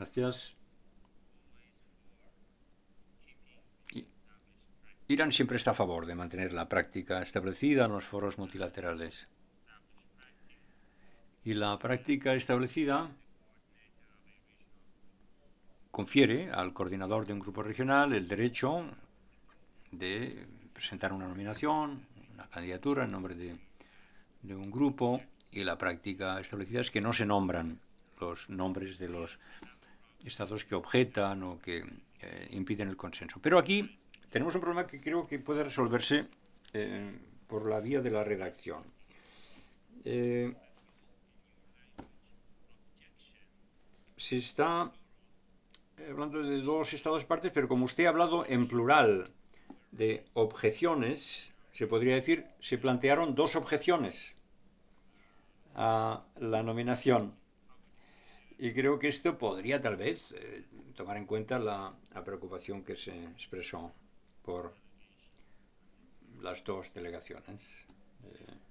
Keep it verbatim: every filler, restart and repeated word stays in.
Gracias. I- Irán siempre está a favor de mantener la práctica establecida en los foros multilaterales. Y la práctica establecida confiere al coordinador de un grupo regional el derecho de presentar una nominación, una candidatura en nombre de, de un grupo, y la práctica establecida es que no se nombran los nombres de los estados que objetan o que eh, impiden el consenso. Pero aquí tenemos un problema que creo que puede resolverse eh, por la vía de la redacción. Eh, se está hablando de dos estados partes, pero como usted ha hablado en plural de objeciones, se podría decir, se plantearon dos objeciones a la nominación. Y creo que esto podría tal vez eh, tomar en cuenta la, la preocupación que se expresó por las dos delegaciones.